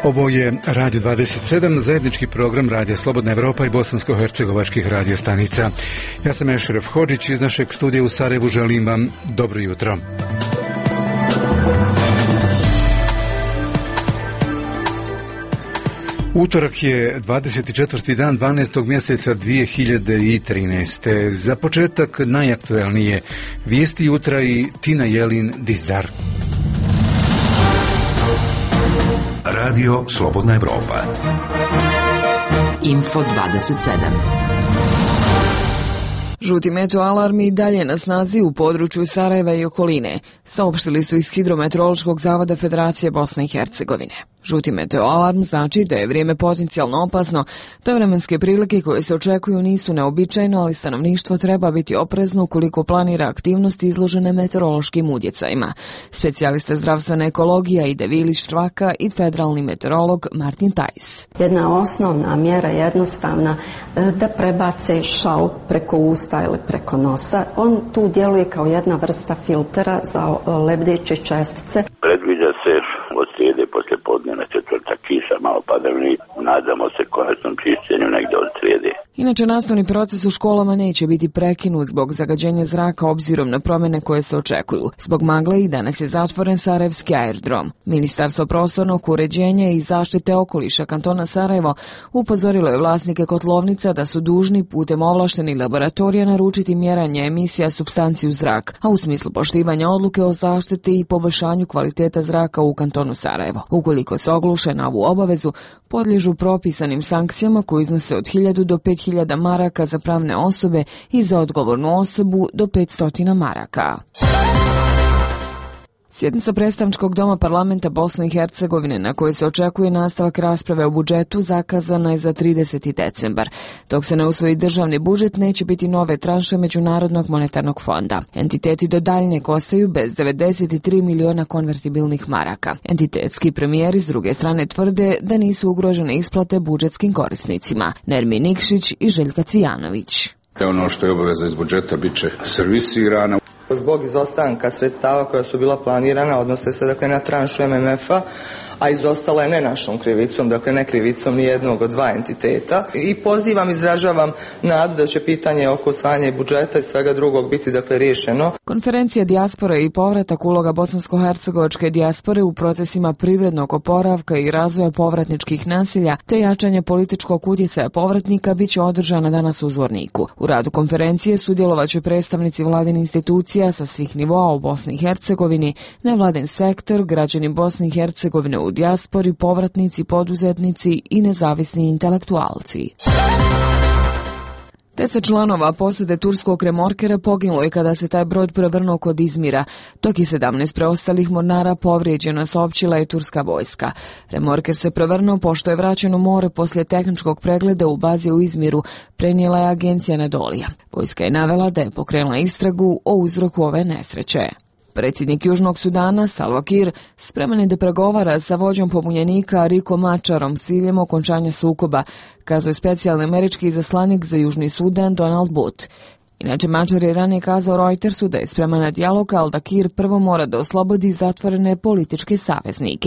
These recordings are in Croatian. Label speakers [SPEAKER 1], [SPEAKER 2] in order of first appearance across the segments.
[SPEAKER 1] Ovo je Radio 27, zajednički program Radija Slobodna Evropa i bosansko-hercegovačkih radiostanica. Ja sam Ešref Hodžić, iz našeg studija u Sarajevu želim vam dobro jutro. Utorak je 24. dan 12. mjeseca 2013. Za početak najaktuelnije vijesti jutra i Tina Jelin Dizdar.
[SPEAKER 2] Radio Slobodna Evropa.
[SPEAKER 3] Info 27. Žuti meteoalarmi i dalje na snazi u području Sarajeva i okoline, saopštili su iz Hidrometeorološkog zavoda Federacije Bosne i Hercegovine. Žuti meteoalarm znači da je vrijeme potencijalno opasno, da vremenske prilike koje se očekuju nisu neobičajno, ali stanovništvo treba biti oprezno ukoliko planira aktivnosti izložene meteorološkim utjecajima. Specijalista zdravstvene ekologije Ida Vilić-Štvaka i federalni meteorolog Martin Tajs.
[SPEAKER 4] Jedna osnovna mjera jednostavna da prebace šal preko usta ili preko nosa. On tu djeluje kao jedna vrsta filtera za lebdeće čestice.
[SPEAKER 5] Predviđa se od srijede poslije podne na četvrtak kiša, malo padavni. Nadamo se konačnom čišćenju negdje od srijede.
[SPEAKER 3] Inače, nastavni proces u školama neće biti prekinut zbog zagađenja zraka obzirom na promjene koje se očekuju. Zbog magle i danas je zatvoren Sarajevski aerodrom. Ministarstvo prostornog uređenja i zaštite okoliša kantona Sarajevo upozorilo je vlasnike kotlovnica da su dužni putem ovlaštenih laboratorija naručiti mjeranje emisija supstanci u zrak, a u smislu poštivanja odluke o zaštiti i poboljšanju kvaliteta zraka u kantonu Sarajevo. Ukoliko se ogluše na ovu obavezu, podliježu propisanim sankcijama koje iznose od 1000 do 5000 maraka za pravne osobe i za odgovornu osobu do 500 maraka. Sjednica predstavničkog doma parlamenta Bosne i Hercegovine na kojoj se očekuje nastavak rasprave o budžetu zakazana je za 30. decembar. Dok se ne usvoji državni budžet, neće biti nove tranše Međunarodnog monetarnog fonda. Entiteti do daljnjeg ostaju bez 93 miliona konvertibilnih maraka. Entitetski premijeri s druge strane tvrde da nisu ugrožene isplate budžetskim korisnicima. Nermin Nikšić i Željka Cvijanović.
[SPEAKER 6] Ono što je obaveza iz budžeta bit će servisirano.
[SPEAKER 7] Zbog izostanka sredstava koja su bila planirana, odnose se dakle na tranšu MMF-a, a izostala je ne našom krivicom, dakle ne krivicom ni jednog od dva entiteta. I pozivam, izražavam nadu da će pitanje oko usvajanja budžeta i svega drugog biti dakle riješeno.
[SPEAKER 3] Konferencija dijaspore i povratak, uloga bosansko-hercegovačke dijaspore u procesima privrednog oporavka i razvoja povratničkih naselja te jačanja političkog utjecaja povratnika bit će održana danas u Zvorniku. U radu konferencije sudjelovaće predstavnici vladine institucija sa svih nivoa u Bosni i Hercegovini, nevladin sektor, građani Bosne i Hercegovine u dijaspori, povratnici, poduzetnici i nezavisni intelektualci. 10 članova posade turskog remorkera poginulo je kada se taj brod prevrnuo kod Izmira, dok je 17 preostalih mornara povrijeđeno, saopćila je turska vojska. Remorker se prevrnuo pošto je vraćen u more poslije tehničkog pregleda u bazi u Izmiru, prenijela je agencija Anadolija. Vojska je navela da je pokrenula istragu o uzroku ove nesreće. Predsjednik Južnog Sudana, Salva Kiir, spreman je da pregovara sa vođom pobunjenika Rieko Macharom s ciljem okončanja sukoba, kazao je specijalni američki izaslanik za Južni Sudan Donald Booth. Inače, Machar je ranije kazao Reutersu da je spreman na dijalog, ali da Kiir prvo mora da oslobodi zatvorene političke saveznike.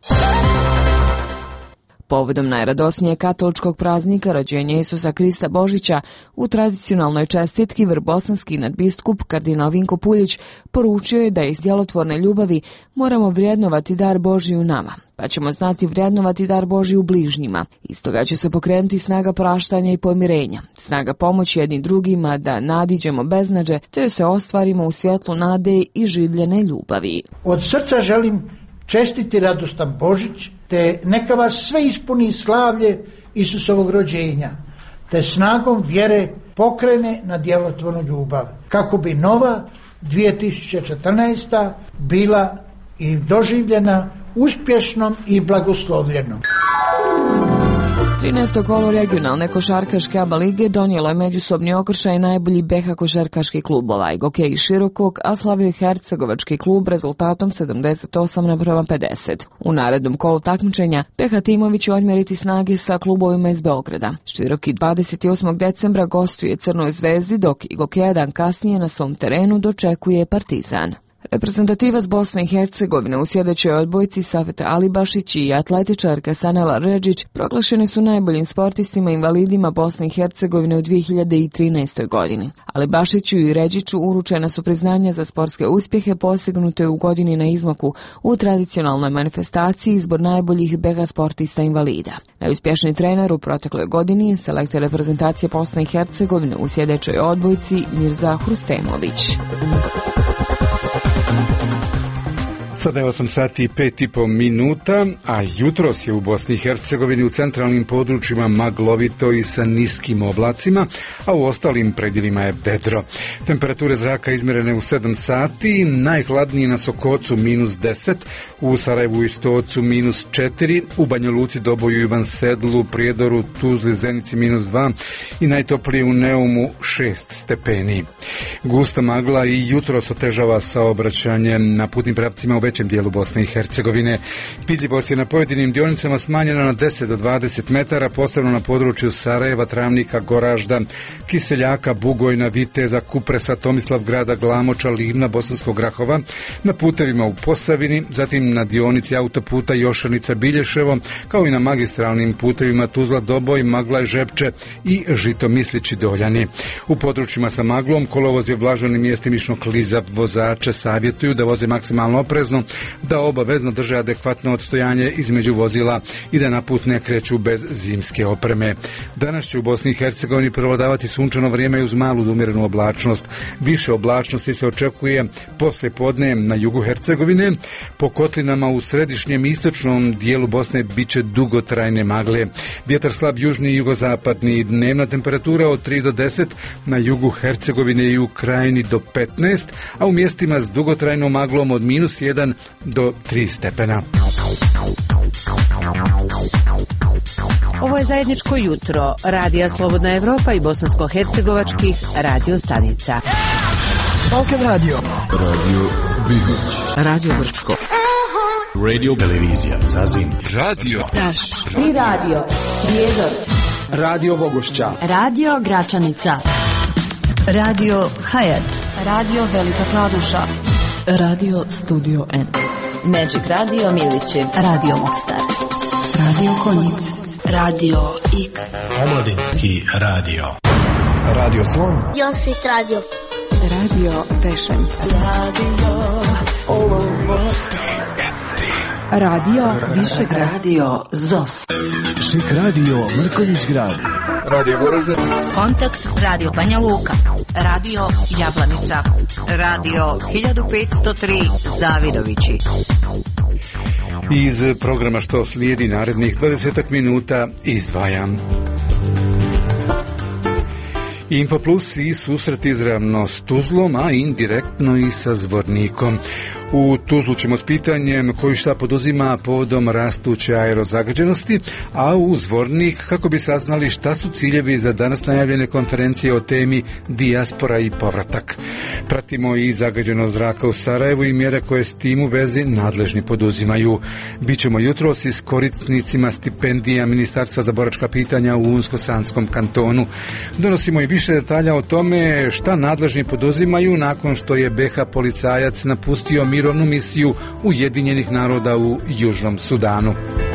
[SPEAKER 3] Povodom najradosnijeg katoličkog praznika rođenja Isusa Krista Božića, u tradicionalnoj čestitki vrbosanski nadbiskup kardinal Vinko Puljić poručio je da iz djelotvorne ljubavi moramo vrednovati dar Božji u nama, pa ćemo znati vrednovati dar Božji u bližnjima. Iz toga će se pokrenuti snaga praštanja i pomirenja, snaga pomoći jednim drugima da nadiđemo beznađe, te se ostvarimo u svjetlu nade i življene ljubavi.
[SPEAKER 8] Od srca želim čestiti radostan Božić, te neka vas sve ispuni slavlje Isusovog rođenja, te snagom vjere pokrene na djelotvornu ljubav, kako bi nova 2014. bila i doživljena uspješnom i blagoslovljenom.
[SPEAKER 3] 13. kolo regionalne košarkaške ABA lige donijelo je međusobni okršaj najbolji BH košarkaških klubova i Gokej Širokog, a slavio je Hercegovački klub rezultatom 78:50. U narednom kolu takmičenja BH timovi će odmjeriti snage sa klubovima iz Beograda. Široki 28. decembra gostuje Crnoj Zvezdi, dok i Gokej dan kasnije na svom terenu dočekuje Partizan. Reprezentativac Bosne i Hercegovine u sljedećoj odbojci Safet Alibašić i atletičarka Sanela Redžić proglašeni su najboljim sportistima invalidima Bosne i Hercegovine u 2013. godini. Alibašiću i Redžiću uručena su priznanja za sportske uspjehe postignute u godini na izmaku u tradicionalnoj manifestaciji izbor najboljih BH sportista invalida. Najuspješniji trener u protekloj godini je selektor reprezentacije Bosne i Hercegovine u sljedećoj odbojci Mirza Hrustemović.
[SPEAKER 1] Sada je 8 sati i 5,5 minuta, a jutros je u Bosni i Hercegovini u centralnim područjima maglovito i sa niskim oblacima, a u ostalim predjelima je vedro. Temperature zraka izmjerene u 7 sati, najhladniji na Sokocu -10, u Sarajevu i Stocu -4, u Banja Luci, Doboju, Ivan Sedlu, Prijedoru, Tuzli, Zenici -2 i najtoplije u Neumu 6 stepeni. Gusta magla i jutros otežava saobraćanje na putnim pravcima u većem dijelu Bosne i Hercegovine. Vidljivost je na pojedinim dionicama smanjena na 10 do 20 metara, posebno na području Sarajeva, Travnika, Goražda, Kiseljaka, Bugojna, Viteza, Kupresa, Tomislavgrada, Glamoča, Livna, Bosanskog Grahova, na putevima u Posavini, zatim na dionici autoputa Jošanica, Bilješevo, kao i na magistralnim putevima Tuzla, Doboj, Maglaj, Žepče i Žitomislići, Doljani. U područjima sa maglom kolovoz je vlažan i mjestimično klizav. Vozače savjetuju da voze maksimalno oprezno, da obavezno drže adekvatno odstojanje između vozila i da na put ne kreću bez zimske opreme. Danas će u Bosni i Hercegovini prevladavati sunčano vrijeme uz malu do umjerenu oblačnost. Više oblačnosti se očekuje poslije podne na jugu Hercegovine. Po kotlinama u središnjem i istočnom dijelu Bosne bit će dugotrajne magle. Vjetar slab južni i jugozapadni. Dnevna temperatura od 3 do 10, na jugu Hercegovine i u Krajini do 15, a u mjestima s dugotrajnom maglom od -1 do 3 stepena.
[SPEAKER 9] Ovo je zajedničko jutro Radija Slobodna Evropa i bosansko-hercegovačkih radio stanica.
[SPEAKER 10] Balkan Radio, Radio Bihać,
[SPEAKER 9] Radio Brčko,
[SPEAKER 10] Radio Televizija Zazin, Radio
[SPEAKER 9] Taš i Radio Prijedor,
[SPEAKER 10] Radio Bogošća,
[SPEAKER 11] Radio Gračanica,
[SPEAKER 12] Radio Hayat,
[SPEAKER 11] Radio Velika Kladuša,
[SPEAKER 12] Radio Studio N,
[SPEAKER 11] Magic Radio Milići,
[SPEAKER 12] Radio Mostar,
[SPEAKER 11] Radio Konjic, Radio X,
[SPEAKER 10] Omladinski radio, Radio Slon,
[SPEAKER 13] Josit Radio,
[SPEAKER 12] Radio Vešanj, Radio Višegrad,
[SPEAKER 9] Radio ZOS,
[SPEAKER 10] Šik Radio Mrkonjić Grad, Radio Goražde,
[SPEAKER 14] Kontakt Radio Banja Luka, Radio Jablanica, Radio 1503 Zavidovići.
[SPEAKER 1] Iz programa što slijedi narednih 20 minuta izdvajam Info Plus i susret izravno s Tuzlom, a indirektno i sa Zvornikom. U Tuzlu ćemo s pitanjem koji šta poduzima povodom rastuće aerozagađenosti, a u Zvornik kako bi saznali šta su ciljevi za danas najavljene konferencije o temi dijaspora i povratak. Pratimo i zagađenost zraka u Sarajevu i mjere koje s tim u vezi nadležni poduzimaju. Bićemo jutros i s korisnicima stipendija Ministarstva za boračka pitanja u Unsko-Sanskom kantonu. Donosimo i više detalja o tome šta nadležni poduzimaju nakon što je BH policajac napustio mirovnu misiju Ujedinjenih naroda u Južnom Sudanu.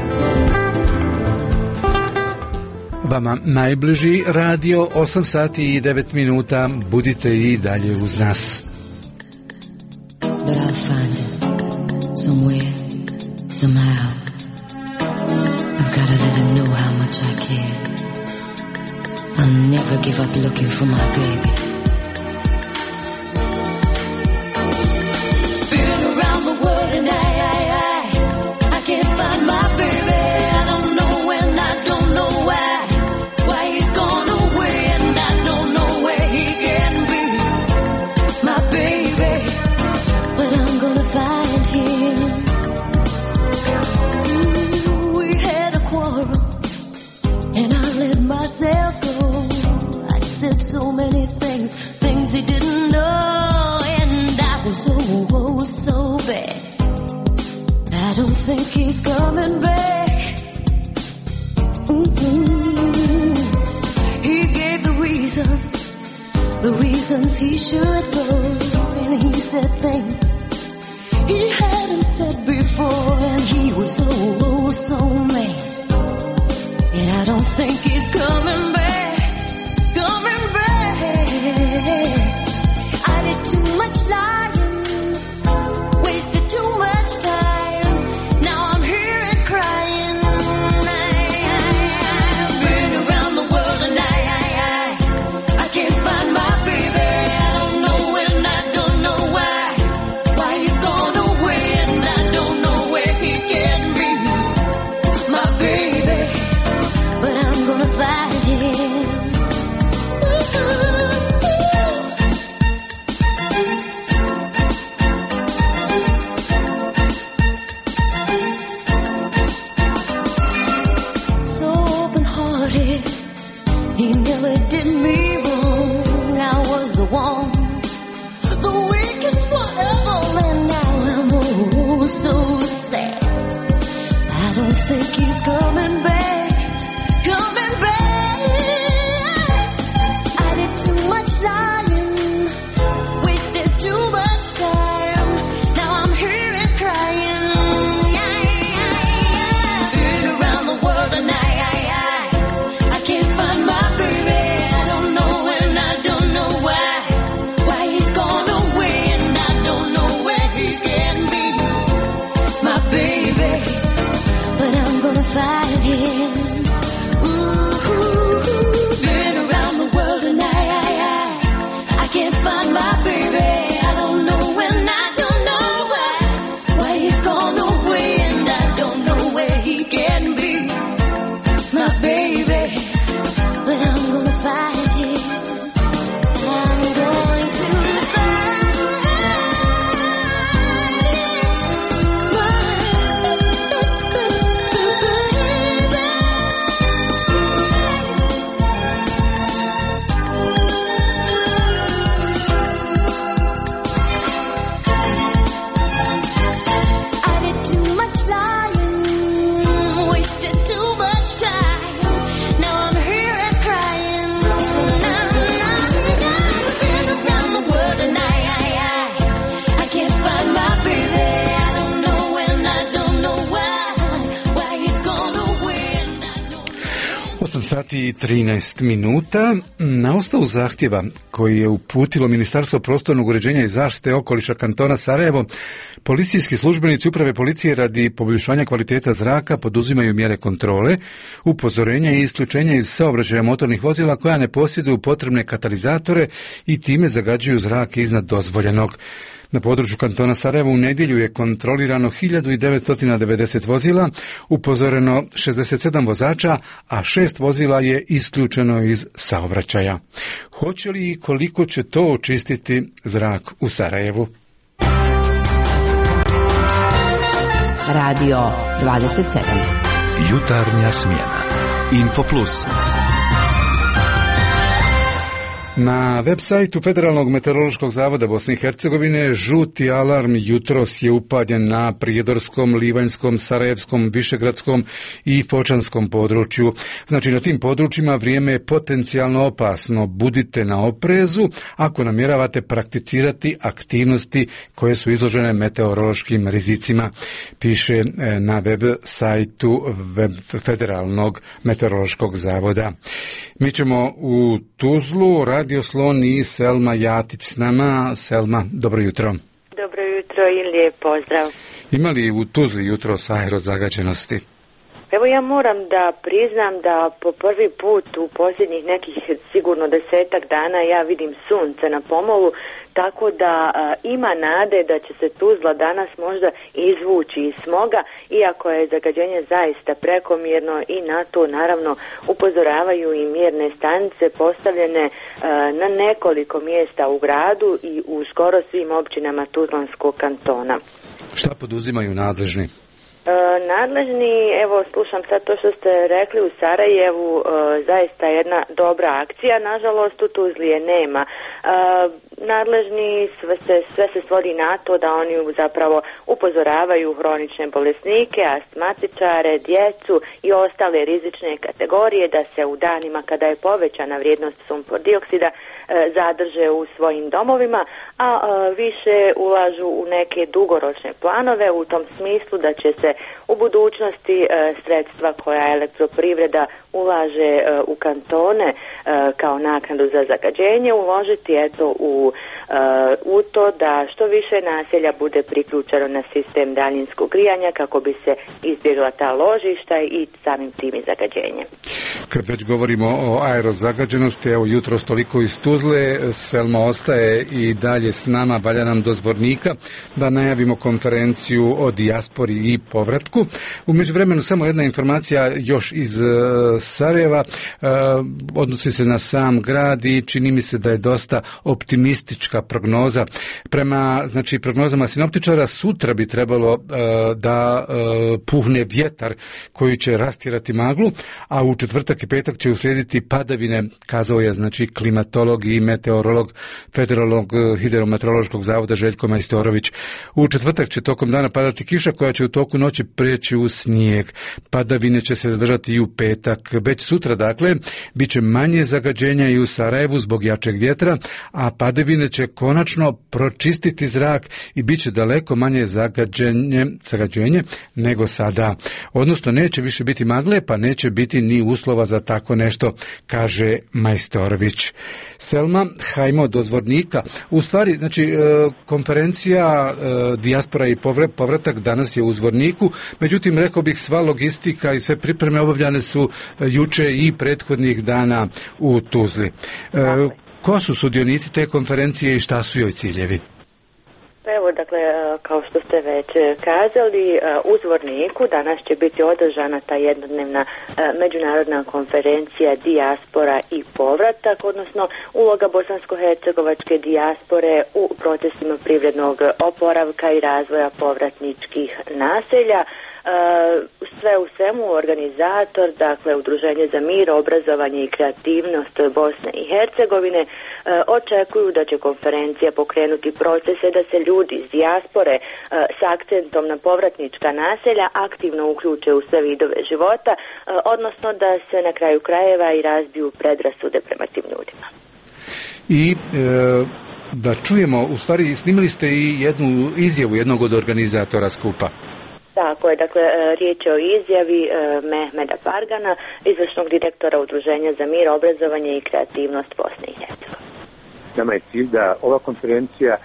[SPEAKER 1] Vama najbliži radio 8 sati i 9 minuta. Budite i dalje uz nas.
[SPEAKER 12] But I'll find it somewhere, somehow. I've got to let him know how much I care. I'll never give up looking for my baby.
[SPEAKER 15] So many things he didn't know, and I was so bad. I don't think he's coming back. He gave the reasons he should go, and he said things he hadn't said before, and he was oh so mad. And I don't think he's coming back, coming back. I did too much lying, wasted too much time. Now I'm here and crying. I've been around the world and I can't find my baby. I don't know when, I don't know why he's gone away, and I don't know where he can be, my baby. But I'm gonna find him. So open-hearted, he never did me wrong. I was the one, the weakest one of all, and now I'm oh so sad. I don't think he's coming back, coming back. I did too much lying, wasted too much time. Now I'm here and crying. Been around the world and I can't find my baby. I don't know when, I don't know why he's gone away, and I don't know where he can be, my baby. But I'm gonna find him. Ooh, been around the world and I can't find my baby. I don't know when, I don't know why he's gone away, and I don't know where he can be, my baby. But I'm gonna find him. I'm going to find I did too much lying, wasted too much time. Now I'm here and crying. Been around the world and I can't find my baby. I don't know when, I don't know why he's gone away, and I don't
[SPEAKER 1] 8 sati i 13 minuta. Na osnovu zahtjeva koji je uputilo Ministarstvo prostornog uređenja i zaštite okoliša kantona Sarajevo, policijski službenici uprave policije radi poboljšanja kvaliteta zraka poduzimaju mjere kontrole, upozorenja i isključenja iz saobraćaja motornih vozila koja ne posjeduju potrebne katalizatore i time zagađuju zrak iznad dozvoljenog. Na području kantona Sarajevo u nedjelju je kontrolirano 1990 vozila, upozoreno 67 vozača, a 6 vozila je isključeno iz saobraćaja. Hoće li i koliko će to očistiti zrak u Sarajevu?
[SPEAKER 9] Radio 27.
[SPEAKER 2] Jutarnja smjena. Infoplus.
[SPEAKER 1] Na web sajtu Federalnog meteorološkog zavoda Bosne i Hercegovine žuti alarm jutros je upaljen na prijedorskom, livanjskom, sarajevskom, višegradskom i fočanskom području. Znači na tim područjima vrijeme je potencijalno opasno. Budite na oprezu ako namjeravate prakticirati aktivnosti koje su izložene meteorološkim rizicima, piše na web sajtu Federalnog meteorološkog zavoda. Mi ćemo u Tuzlu, Radio Slon i Selma Jatić s nama. Selma, dobro jutro.
[SPEAKER 13] Dobro jutro i lijep pozdrav.
[SPEAKER 1] Ima li u Tuzli jutros aerozagađenosti?
[SPEAKER 13] Evo ja moram da priznam da po prvi put u posljednjih nekih sigurno 10-ak dana ja vidim sunce na pomolu, tako da ima nade da će se Tuzla danas možda izvući iz smoga, iako je zagađenje zaista prekomjerno i na to naravno upozoravaju i mjerne stanice postavljene na nekoliko mjesta u gradu i u skoro svim općinama Tuzlanskog kantona.
[SPEAKER 1] Šta poduzimaju nadležni?
[SPEAKER 13] Nadležni, evo slušam sad to što ste rekli u Sarajevu, zaista jedna dobra akcija, nažalost u Tuzli je nema. nadležni sve se svodi na to da oni zapravo upozoravaju hronične bolesnike, astmatičare, djecu i ostale rizične kategorije da se u danima kada je povećana vrijednost sumpor dioksida zadrže u svojim domovima, a više ulažu u neke dugoročne planove u tom smislu da će se u budućnosti sredstva koja elektroprivreda ulaže u kantone kao naknadu za zagađenje uložiti u to da što više naselja bude priključeno na sistem daljinskog grijanja kako bi se izbjegla ta ložišta i samim tim i zagađenje.
[SPEAKER 1] Kad već govorimo o aerozagađenosti, evo jutros toliko iz Tuzle, Selma ostaje i dalje s nama, valja nam do Zvornika da najavimo konferenciju o dijaspori i povratku. U međuvremenu samo jedna informacija još iz Sarajeva, odnosi se na sam grad i čini mi se da je dosta optimistička prognoza. Prema prognozama sinoptičara sutra bi trebalo da puhne vjetar koji će rastjerati maglu, a u četvrtak i petak će uslijediti padavine, kazao je klimatolog i meteorolog Federalnog hidrometeorološkog zavoda Željko Majstorović. U četvrtak će tokom dana padati kiša koja će u toku noći prijeći u snijeg. Padavine će se zadržati i u petak. Već sutra, dakle, bit će manje zagađenja i u Sarajevu zbog jačeg vjetra, a padavine će konačno pročistiti zrak i bit će daleko manje zagađenje nego sada. Odnosno, neće više biti magle, pa neće biti ni uslova za tako nešto, kaže Majstorović. Selma, hajmo do Zvornika. U stvari, konferencija dijaspora i povratak danas je u Zvorniku, međutim, rekao bih, sva logistika i sve pripreme obavljane su juče i prethodnih dana u Tuzli. Ko su sudionici te konferencije i šta su joj ciljevi?
[SPEAKER 13] Evo, dakle, kao što ste već kazali, u Zvorniku danas će biti održana ta jednodnevna međunarodna konferencija dijaspora i povratak, odnosno uloga bosansko-hercegovačke dijaspore u procesima privrednog oporavka i razvoja povratničkih naselja. Sve u svemu organizator, dakle Udruženje za mir, obrazovanje i kreativnost Bosne i Hercegovine, očekuju da će konferencija pokrenuti procese da se ljudi iz dijaspore s akcentom na povratnička naselja aktivno uključe u sve vidove života, odnosno da se na kraju krajeva i razbiju predrasude prema tim ljudima.
[SPEAKER 1] I da čujemo, u stvari snimili ste i jednu izjavu jednog od organizatora skupa.
[SPEAKER 13] Tako je, dakle, riječ je o izjavi Mehmeda Pargana, izvršnog direktora Udruženja za mir, obrazovanje i kreativnost Bosne i Hercegovine.
[SPEAKER 16] Nama je cilj da ova konferencija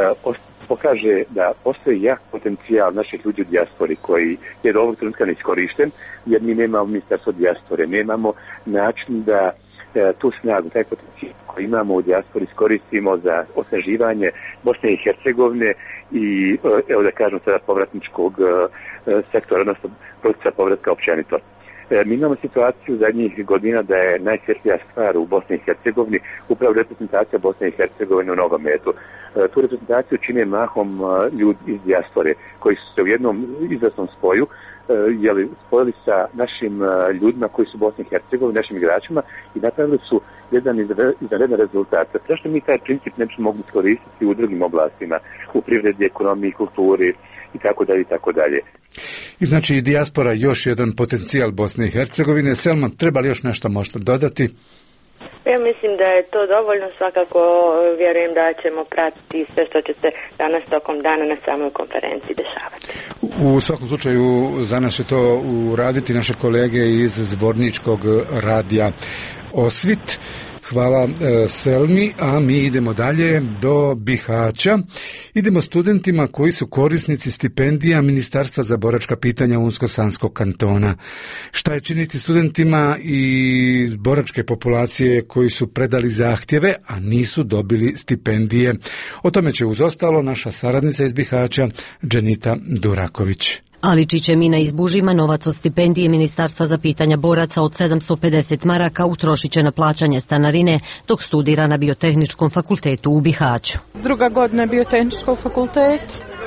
[SPEAKER 16] pokaže da postoji jak potencijal naših ljudi u dijaspori koji je do ovog trenutka neiskorišten, jer mi nemamo ministarstvo dijaspore, nemamo način da tu snagu, taj potencijal koji imamo u dijaspori iskoristimo za osnaživanje Bosne i Hercegovine i, evo da kažem sada, povratničkog sektora, odnosno procesa povratka općenito. Mi imamo situaciju zadnjih godina da je najsvjetlija stvar u Bosni i Hercegovini upravo reprezentacija Bosne i Hercegovine u nogometu. Tu reprezentaciju čine mahom ljudi iz dijaspore koji su se u jednom izvrsnom spoju spojili sa našim ljudima koji su u Bosni i Hercegovini, našim igračima, i napravili su jedan izvanredan rezultat. Zašto mi taj princip ne bismo mogli iskoristiti u drugim oblastima, u privredi, ekonomiji, kulturi i tako dalje i tako dalje.
[SPEAKER 1] I znači dijaspora još jedan potencijal Bosne i Hercegovine. Selma, treba li još nešto možda dodati?
[SPEAKER 13] Ja mislim da je to dovoljno, svakako vjerujem da ćemo pratiti sve što će se danas tokom dana na samoj konferenciji dešavati.
[SPEAKER 1] U svakom slučaju za nas će to uraditi naše kolege iz Zvorničkog radija Osvit. Hvala Selmi, a mi idemo dalje do Bihaća. Idemo studentima koji su korisnici stipendija Ministarstva za boračka pitanja Unsko-Sanskog kantona. Šta je činiti studentima i boračke populacije koji su predali zahtjeve, a nisu dobili stipendije? O tome će uz ostalo naša saradnica iz Bihaća, Dženita Duraković.
[SPEAKER 17] Ali Čičemina iz Bužima novac od stipendije Ministarstva za pitanja boraca od 750 maraka utrošit će na plaćanje stanarine dok studira na Biotehničkom fakultetu u Bihaću.
[SPEAKER 18] Druga godina Biotehničkog fakulteta.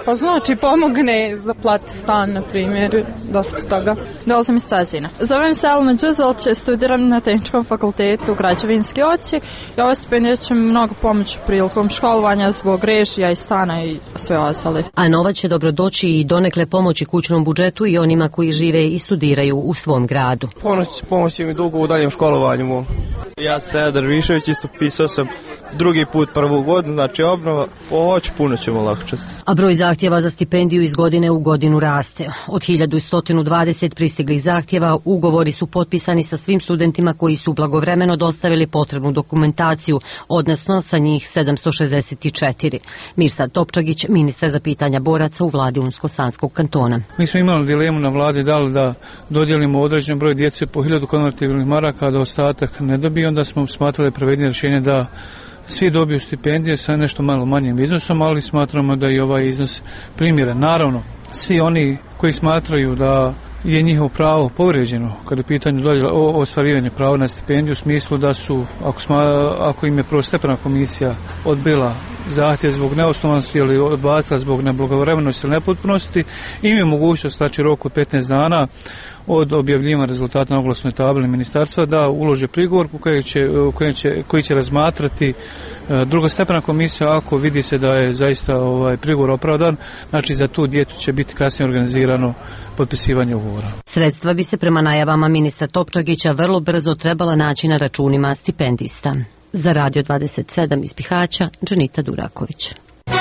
[SPEAKER 18] Pa znači pomogne za plat stan, na primjer, dosta toga. Dolazim iz Cezina. Zovem se Elma Đuzelć, studiram na Tehničkom fakultetu građevinski odsjek i ova stipendija će mi mnogo pomoći prilikom školovanja zbog režija i stana i sve ostale.
[SPEAKER 17] A novac će dobro doći i donekle pomoći kućnom budžetu i onima koji žive i studiraju u svom gradu.
[SPEAKER 19] Pomoći mi dugo u daljem školovanju. Ja sam Sead Dervišević, isto pisao sam drugi put prvu godinu, znači obnova, hoće puno ćemo lakčati.
[SPEAKER 17] A broj zahtjeva za stipendiju iz godine u godinu raste. Od 1120 pristiglih zahtjeva ugovori su potpisani sa svim studentima koji su blagovremeno dostavili potrebnu dokumentaciju, odnosno sa njih 764. Mirsad Topčagić, ministar za pitanja boraca u vladi Unsko-Sanskog kantona.
[SPEAKER 20] Mi smo imali dilemu na vladi da li da dodijelimo određen broj djece po 1000 konvertibilnih maraka, da ostatak ne dobije, onda smo smatrali pravednije rješenje da svi dobiju stipendije sa nešto malo manjim iznosom, ali smatramo da i ovaj iznos primjeren. Naravno, svi oni koji smatraju da je njihovo pravo povrijeđeno kada je pitanje ostvarivanje prava na stipendiju u smislu da su, ako im je prvostepena komisija odbila zahtjev zbog neosnovanosti ili odbacila zbog neblagovremenosti ili nepotpunosti, im je mogućnost, znači rok od 15 dana od objavljivanja rezultata na oglasnoj tabeli ministarstva da ulože prigovor koji će razmatrati drugostepena komisija ako vidi se da je zaista prigovor opravdan, znači za tu djecu će biti kasnije organizirano potpisivanje ugovora.
[SPEAKER 17] Sredstva bi se prema najavama ministra Topčagića vrlo brzo trebala naći na računima stipendista. Za Radio 27 iz Bihaća, Džanita Duraković.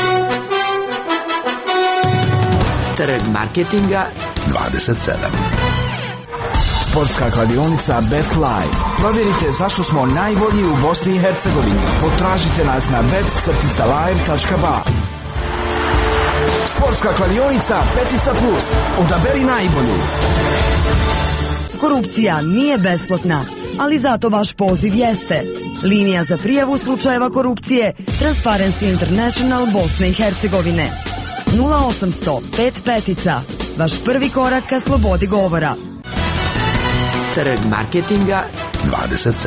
[SPEAKER 11] Trg marketinga
[SPEAKER 10] 27. Sportska kladionica BetLive. Provjerite zašto smo najbolji u Bosni i Hercegovini. Potražite nas na bet-live.ba. Sportska kladionica Petica Plus. Odaberi najbolju.
[SPEAKER 21] Korupcija nije besplatna, ali zato vaš poziv jeste. Linija za prijavu slučajeva korupcije Transparency International Bosne i Hercegovine. 0800 5 petica. Vaš prvi korak ka slobodi govora.
[SPEAKER 11] Trg marketinga
[SPEAKER 10] 27.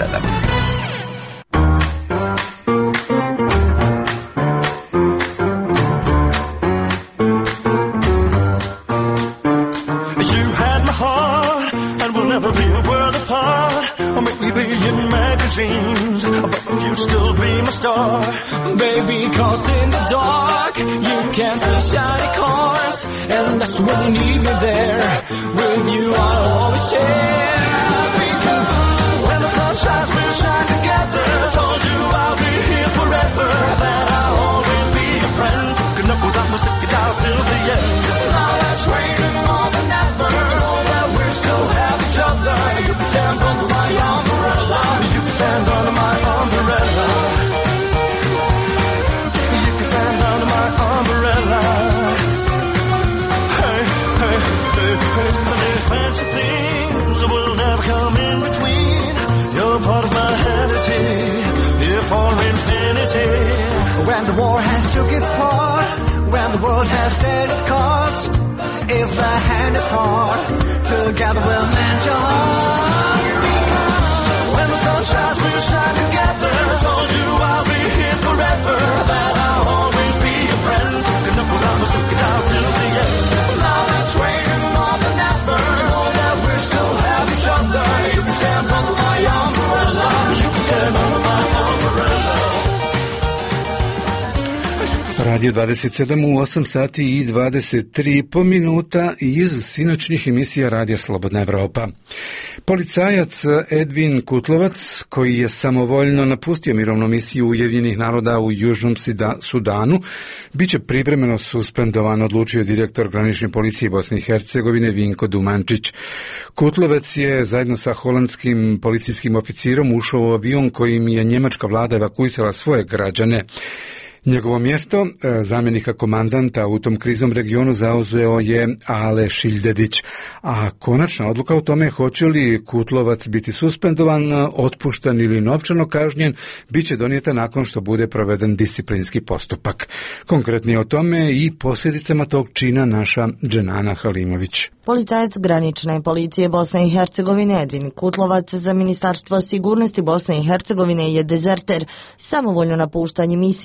[SPEAKER 22] But you still be my star, baby, cause in the dark you can't see shiny cars, and that's when you need me there. With you I'll always share. Because when the sun shines we'll shine together. Told you I'll be here forever, that I'll always be your friend. Good enough without me, stick it out till the end. Now that's waiting more than ever. Know that we still have each other. You can stand under my umbrella. You can stand under my umbrella. You can stand under my umbrella. Hey, hey, hey, hey. These fancy things will never come in between. You're part of my identity, here for infinity. When the war has took its part, when the world has dealt its cards, if the hand is hard, together we'll mend your heart. When the sun shines, we'll shine together. Told you I'll be here forever, that I'll always be your friend. Good enough without me, stick it out till the end. Now that's waiting more than ever. Know that we still have each other. You can stand under my umbrella. You can stand under my umbrella.
[SPEAKER 1] Radio 27 u 8 sati i 23 minuta iz sinoćnih emisija Radija Slobodna Evropa. Policajac Edvin Kutlovac, koji je samovoljno napustio mirovnu misiju Ujedinjenih naroda u Južnom Sudanu, bit će privremeno suspendovan, odlučio direktor granične policije Bosne i Hercegovine Vinko Dumančić. Kutlovac je zajedno sa holandskim policijskim oficirom ušao u avion kojim je njemačka vlada evakuisala svoje građane. Njegovo mjesto zamjenika komandanta u tom kriznom regionu zauzeo je Ale Šiljedić, a konačna odluka o tome hoće li Kutlovac biti suspendovan, otpušten ili novčano kažnjen bit će donijeta nakon što bude proveden disciplinski postupak. Konkretnije o tome i posljedicama tog čina naša Dženana Halimović.
[SPEAKER 23] Policajac granične policije Bosne i Hercegovine Edvin Kutlovac za Ministarstvo sigurnosti Bosne i Hercegovine je dezerter. Samovoljno napuštanje misije izazvalo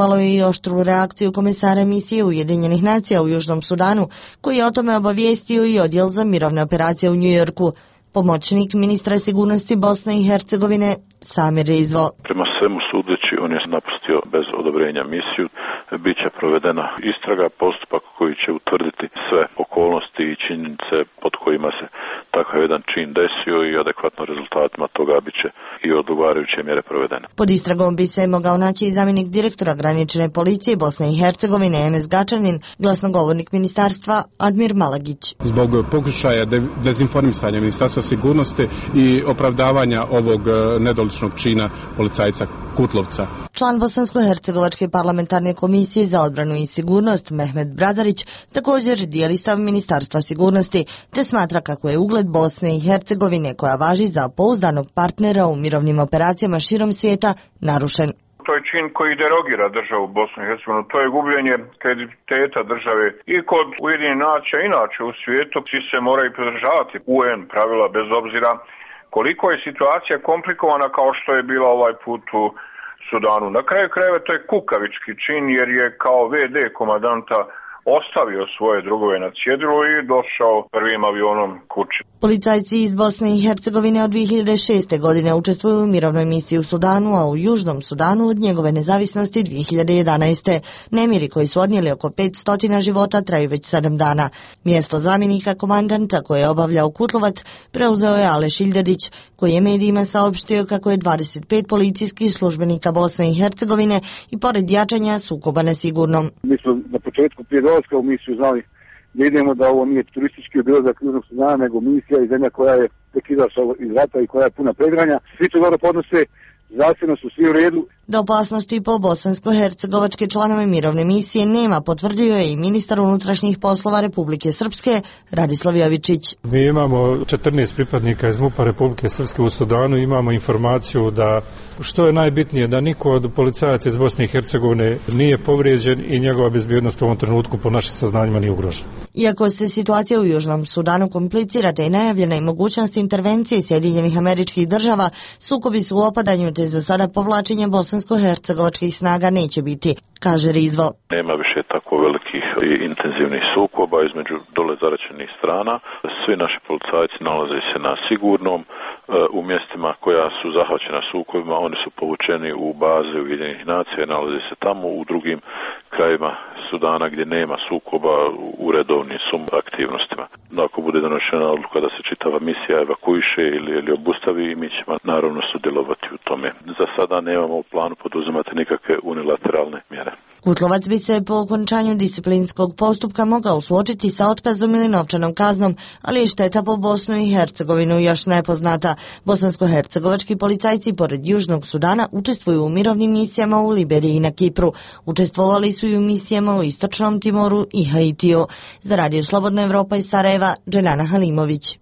[SPEAKER 23] izazvalo je i oštru reakciju komesara misije Ujedinjenih nacija u Južnom Sudanu, koji je o tome obavijestio i odjel za mirovne operacije u Njujorku. Pomoćnik ministra sigurnosti Bosne i Hercegovine Samir Rizvo.
[SPEAKER 4] Prema svemu sudeći, on je napustio bez odobrenja misiju. Biće provedena istraga, postupak koji će utvrditi sve okolnosti i činjenice pod kojima se takav jedan čin desio i adekvatno rezultatima toga bit će i odgovarajuće mjere provedene.
[SPEAKER 23] Pod istragom bi se mogao naći i zamjenik direktora granične policije Bosne i Hercegovine Enes Gačanin, glasnogovornik ministarstva Admir Malagić.
[SPEAKER 5] Zbog pokušaja dezinformisanja Ministarstva sigurnosti i opravdavanja ovog nedoličnog čina policajca Kutlovca.
[SPEAKER 23] Član Bosansko-hercegovačke parlamentarne komisije za odbranu i sigurnost Mehmet Bradarić također dijeli stav Ministarstva sigurnosti, te smatra kako je ugled Bosne i Hercegovine, koja važi za pouzdanog partnera u mirovnim operacijama širom svijeta, narušen.
[SPEAKER 6] To je čin koji derogira državu Bosnu i Hercegovinu, to je gubljenje kredibiliteta države i kod Ujedinjenih nacija, inače u svijetu svi se moraju pridržavati UN pravila bez obzira koliko je situacija komplikovana kao što je bila ovaj put u Sudanu. Na kraju krajeva to je kukavički čin jer je kao VD komandanta ostavio svoje drugove na cjedilu i došao prvim avionom kući.
[SPEAKER 23] Policajci iz Bosne i Hercegovine od 2006. godine učestvuju u mirovnoj misiji u Sudanu, a u Južnom Sudanu od njegove nezavisnosti 2011. Nemiri koji su odnijeli oko 500 života traju već 7 dana. Mjesto zamjenika komandanta koje je obavljao Kutlovac preuzeo je Aleš Iljadić, koji je medijima saopštio kako je 25 policijskih službenika Bosne i Hercegovine i pored jačanja sukoba nesigurnom.
[SPEAKER 24] Mi smo na početku prije dolaska u misiju znali da idemo, da ovo nije turistički obilazak Južnog Sudana, nego misija i zemlja koja je tek izašla iz rata i koja je puna pregranja. Svi to dobro podnose, zdravstveno su svi u redu.
[SPEAKER 23] Da opasnosti po bosansko-hercegovačke članove mirovne misije nema, potvrdio je i ministar unutrašnjih poslova Republike Srpske Radislav Jovičić.
[SPEAKER 25] Mi imamo 14 pripadnika iz MUP-a Republike Srpske u Sudanu, imamo informaciju da, što je najbitnije, da niko od policajaca iz Bosne i Hercegovine nije povrijeđen i njegova bezbjednost u ovom trenutku po našim saznanjima nije ugrožena.
[SPEAKER 23] Iako se situacija u Južnom Sudanu komplicira te i najavljena i mogućnost intervencije Sjedinjenih Američkih Država, sukobi su u opadanju te za sada povlačenje bosansko-hercegovačkih snaga neće biti, kaže Rizvo.
[SPEAKER 4] Nema više tako velikih i intenzivnih sukoba između dole zaraćenih strana. Svi naši policajci nalaze se na sigurnom u mjestima koja su zahvaćena sukobima. Oni su povučeni u baze Ujedinjenih nacija i nalaze se tamo. U drugim krajevima Sudana gdje nema sukoba u redovnim aktivnostima. Ako bude donošena odluka da se čitava misija evakuiše ili obustavi, mi ćemo naravno sudjelovati u tome. Za sada nemamo u planu poduzimati nikakve unilateralne mjere.
[SPEAKER 23] Kutlovac bi se po okončanju disciplinskog postupka mogao suočiti sa otkazom ili novčanom kaznom, ali je šteta po Bosnu i Hercegovinu još nepoznata. Bosansko-hercegovački policajci pored Južnog Sudana učestvuju u mirovnim misijama u Liberiji i na Kipru. Učestvovali su i u misijama u Istočnom Timoru i Haitiju. Za Radio Slobodna Evropa iz Sarajeva, Dženana Halimović.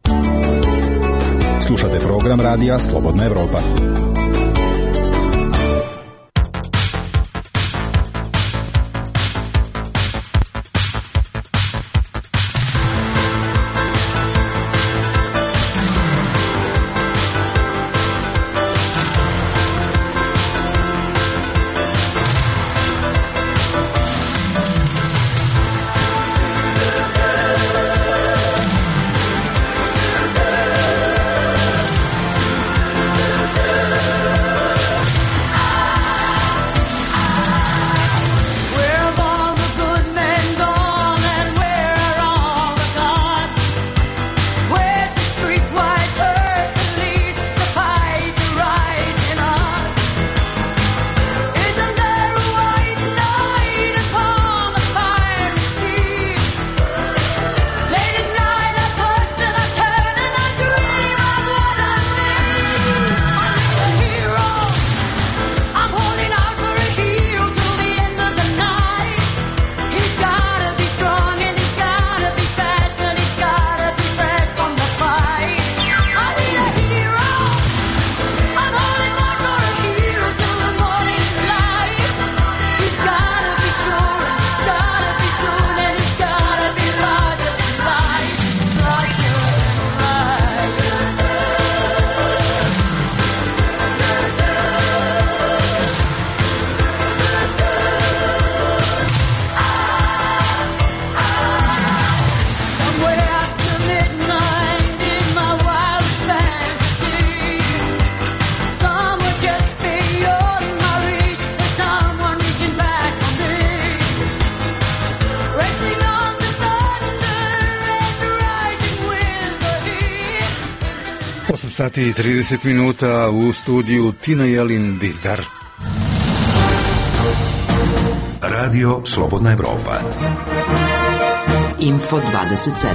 [SPEAKER 2] Slušate program Radija Slobodna Evropa.
[SPEAKER 1] sati i 30 minuta u studiju Tina Jelin Dizdar.
[SPEAKER 3] Radio Slobodna Evropa.
[SPEAKER 11] Info 27.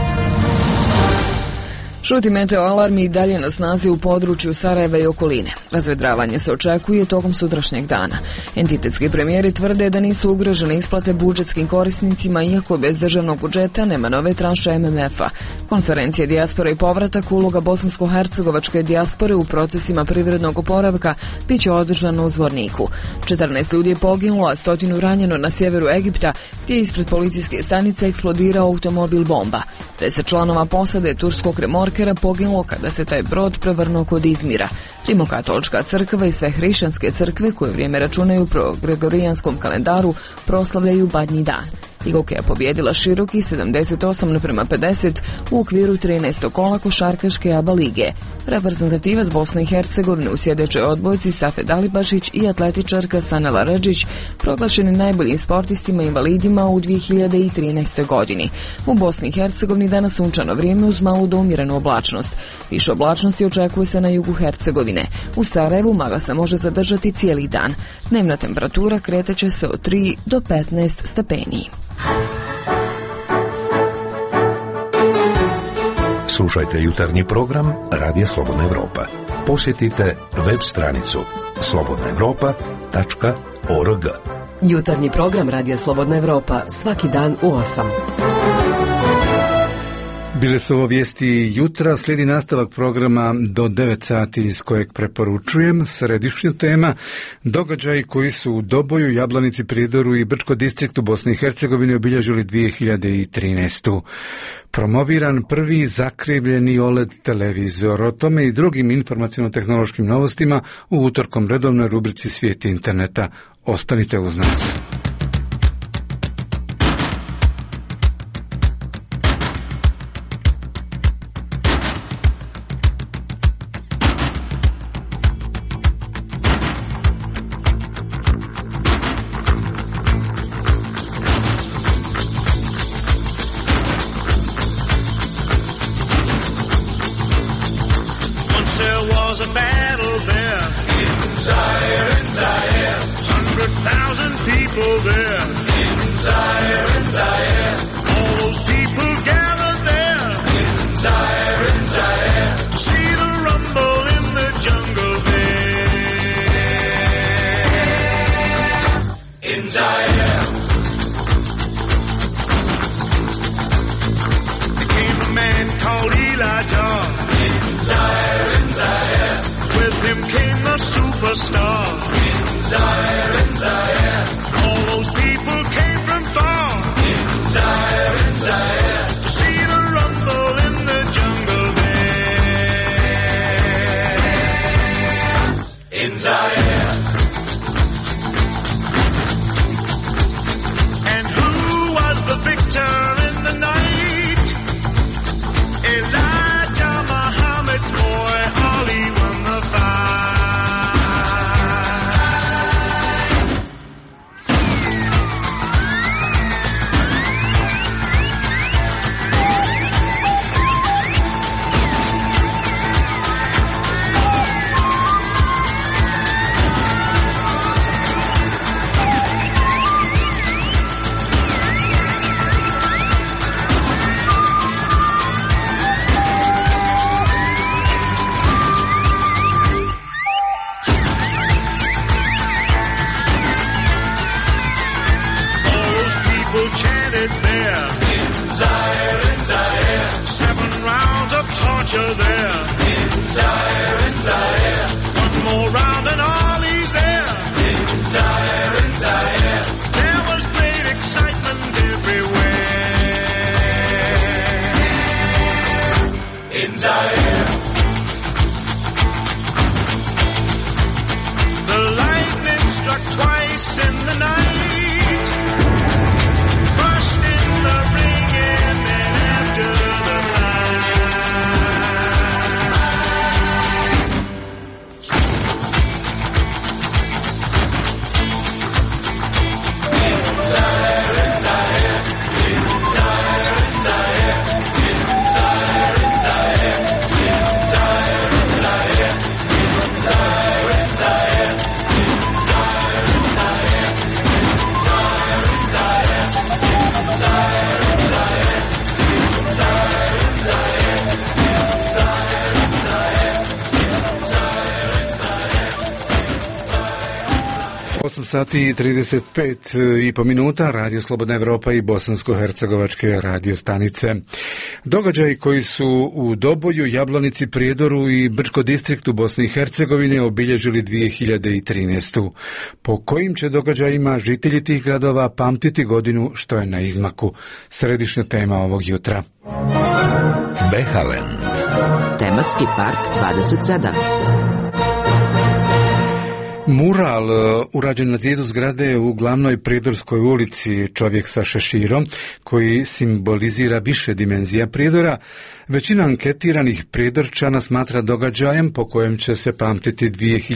[SPEAKER 7] Žuti meteo alarm i dalje na snazi u području Sarajeva i okoline. Razvedravanje se očekuje tokom sutrašnjeg dana. Entitetski premijeri tvrde da nisu ugrožene isplate budžetskim korisnicima, iako bez državnog budžeta nema nove tranše MMF-a. Konferencija dijaspora i povratak, uloga bosansko-hercegovačke dijaspore u procesima privrednog oporavka biće održana u Zvorniku. 14 ljudi je poginulo, a 100 ranjeno na sjeveru Egipta, gdje je ispred policijske stanice eksplodirao automobil bomba. 10 članova posade turskog remorkera poginulo kada se taj brod prevrnuo kod Izmira. Rimokatolička crkva i sve hrišćanske crkve, koje vrijeme računaju po gregorijanskom kalendaru, proslavljaju Badnji dan. Igoke je pobjedila Široki 78:50 u okviru 13. kola košarkaške ABA lige. Reprezentativac Bosne i Hercegovine u sljedećoj odbojci Safet Alibašić i atletičarka Sanela Redžić proglašeni najboljim sportistima i invalidima u 2013. godini. U Bosni i Hercegovini danas sunčano vrijeme uz malu do umjerenu oblačnost. Više oblačnosti očekuje se na jugu Hercegovine. U Sarajevu magla se može zadržati cijeli dan. Dnevna temperatura kretaće se od 3 do 15 stepeni.
[SPEAKER 3] Slušajte jutarnji program Radija Slobodna Evropa. Posjetite web stranicu slobodnaevropa.org.
[SPEAKER 8] Jutarnji program Radija Slobodna Evropa svaki dan u 8.
[SPEAKER 1] Bile su ovo vijesti jutra, slijedi nastavak programa do 9 sati iz kojeg preporučujem. Središnja tema, događaji koji su u Doboju, Jablanici, Prijedoru i Brčko distriktu Bosne i Hercegovine obilježili 2013. Promoviran prvi zakrivljeni OLED televizor. O tome i drugim informacijno-tehnološkim novostima u utorkom redovnoj rubrici Svijet interneta. Ostanite uz nas.
[SPEAKER 22] To see
[SPEAKER 1] 8 sati i 35,5 minuta, Radio Slobodna Evropa i bosansko-hercegovačke radio stanice. Događaji koji su u Doboju, Jablanici, Prijedoru i Brčko distriktu Bosne i Hercegovine obilježili 2013. Po kojim će događajima žitelji tih gradova pamtiti godinu što je na izmaku? Središnja tema ovog jutra.
[SPEAKER 3] Behalen.
[SPEAKER 11] Tematski park 27.
[SPEAKER 1] Mural urađen na zidu zgrade u glavnoj Prijedorskoj ulici Čovjek sa šeširom, koji simbolizira više dimenzija Prijedora, većina anketiranih Prijedorčana smatra događajem po kojem će se pamtiti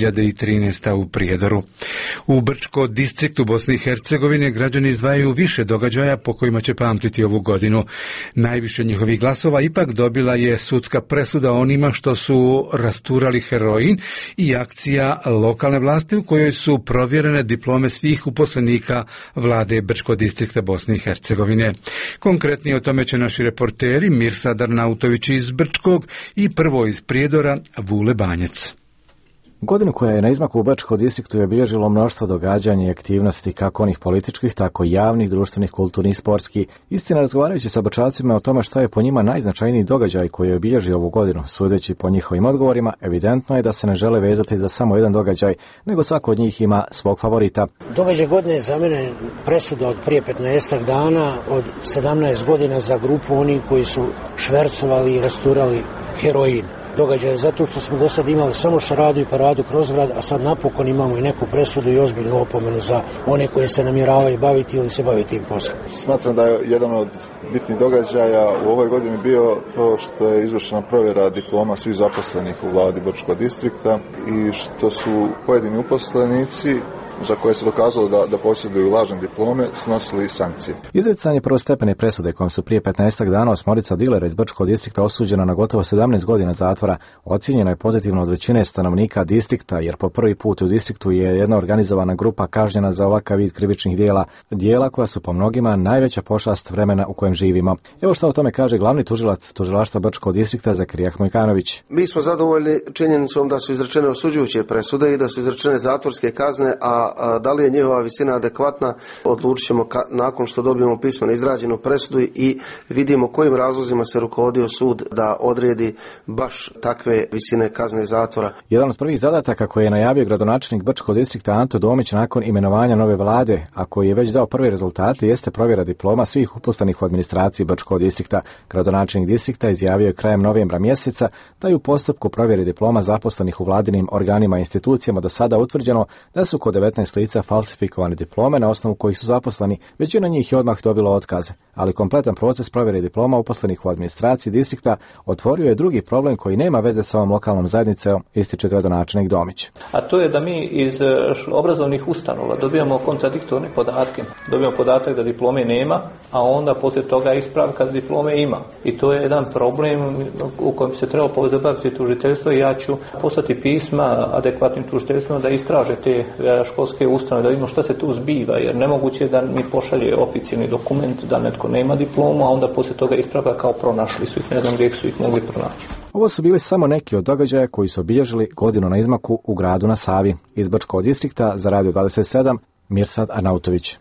[SPEAKER 1] 2013. u Prijedoru. U Brčko distriktu Bosne i Hercegovine građani izdvajaju više događaja po kojima će pamtiti ovu godinu. Najviše njihovih glasova ipak dobila je sudska presuda onima što su rasturali heroin i akcija lokalne vlasti u kojoj su provjerene diplome svih uposlenika vlade Brčko distrikta Bosne i Hercegovine. Konkretnije o tome će naši reporteri Mirsad Arnautović iz Brčkog i prvo iz Prijedora Vule Banjac.
[SPEAKER 9] Godinu koja je na izmaku u Brčkom distriktu je obilježilo mnoštvo događanja i aktivnosti, kako onih političkih, tako i javnih, društvenih, kulturnih i sportskih. Istina, razgovarajući sa Brčavcima o tome što je po njima najznačajniji događaj koji je obilježio ovu godinu, sudeći po njihovim odgovorima, evidentno je da se ne žele vezati za samo jedan događaj, nego svako od njih ima svog favorita.
[SPEAKER 12] Događaj godine je za mene presuda od prije 15 dana, od 17 godina za grupu onih koji su švercovali i rasturali heroin. Događaj zato što smo do sad imali samo šaradu i paradu kroz grad, a sad napokon imamo i neku presudu i ozbiljnu opomenu za one koje se namjeravaju baviti ili se baviti tim poslom.
[SPEAKER 14] Smatram da je jedan od bitnih događaja u ovoj godini bio to što je izvršena provjera diploma svih zaposlenih u vladi Brčkog distrikta i što su pojedini uposlenici za koje se dokazalo da posjeduju lažne diplome, snosili sankcije.
[SPEAKER 9] Izricanje prvostepene presude kojom su prije 15 dana 8 dilera iz Brčkog distrikta osuđena na gotovo 17 godina zatvora, ocijenjeno je pozitivno od većine stanovnika distrikta, jer po prvi put u distriktu je jedna organizovana grupa kažnjena za ovakav vid krivičnih dijela koja su po mnogima najveća pošast vremena u kojem živimo. Evo što o tome kaže glavni tužilac tužilaštva Brčkog distrikta Zakirija Hmojkanović.
[SPEAKER 15] Mi smo zadovoljni činjenicom da su izrečene osuđujuće presude i da su izrečene zatvorske kazne, a da li je njihova visina adekvatna, odlučit ćemo nakon što dobijemo pismeno izrađenu presudu i vidimo kojim razlozima se rukovodio sud da odredi baš takve visine kazne zatvora.
[SPEAKER 9] Jedan od prvih zadataka koje je najavio gradonačelnik Brčkog distrikta Anto Domić nakon imenovanja nove vlade, a koji je već dao prvi rezultate, jeste provjera diploma svih uposlenih u administraciji Brčkog distrikta. Gradonačelnik distrikta izjavio je krajem novembra mjeseca da je u postupku provjere diploma zaposlenih u vladinim organima i institucijama do sada utvrđeno da su kod 19 lica falsifikovane diplome na osnovu kojih su zaposleni. Većina njih je odmah dobila otkaze, ali kompletan proces provjere diploma uposlenih u administraciji distrikta otvorio je drugi problem koji nema veze sa ovom lokalnom zajednicom, ističe gradonačelnik Domić.
[SPEAKER 16] A to je da mi iz obrazovnih ustanova dobijamo kontradiktorne podatke. Dobijamo podatak da diplome nema, a onda poslije toga ispravka da diplome ima. I to je jedan problem u kojem se treba pozabaviti tužiteljstvo i ja ću poslati pisma adekvatnim tužiteljstvima da istraže te školske ustanove, da vidimo šta se tu zbiva, jer nemoguće je da mi pošalje oficijalni dokument da netko nema diplomu, a onda poslije toga ispravka kao pronašli su ih, ne znam gdje su ih mogli pronaći.
[SPEAKER 9] Ovo su bili samo neki od događaja koji su obilježili godinu na izmaku u gradu na Savi. Iz Brčkog distrikta za Radio 27, Mirsad Arnautović.